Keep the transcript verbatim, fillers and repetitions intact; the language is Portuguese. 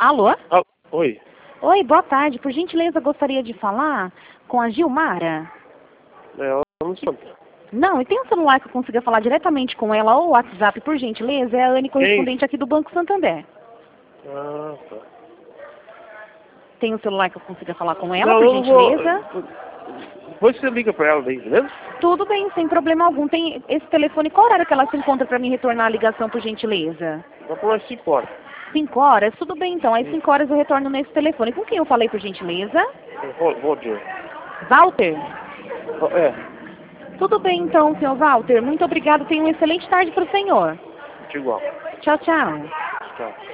Alô? Ah, oi. Oi, boa tarde. Por gentileza, gostaria de falar com a Gilmara. É, ela não se encontra. Não, e tem um celular que eu consiga falar diretamente com ela ou WhatsApp, por gentileza? É a Anne, correspondente aqui do Banco Santander. Ah, tá. Tem um celular que eu consiga falar com ela, Não, por eu não vou... gentileza? Depois você liga pra ela daí, beleza? Tudo bem, sem problema algum. Tem esse telefone, qual horário que ela se encontra para me retornar a ligação, por gentileza? Vai por umas cinco horas. Cinco horas? Tudo bem, então. Às cinco horas eu retorno nesse telefone. Com quem eu falei, por gentileza? Vou, vou dizer. Walter? É, Tudo bem, então, senhor Walter. Muito obrigado. Tenha uma excelente tarde para o senhor. igual. Tchau, tchau. Tchau.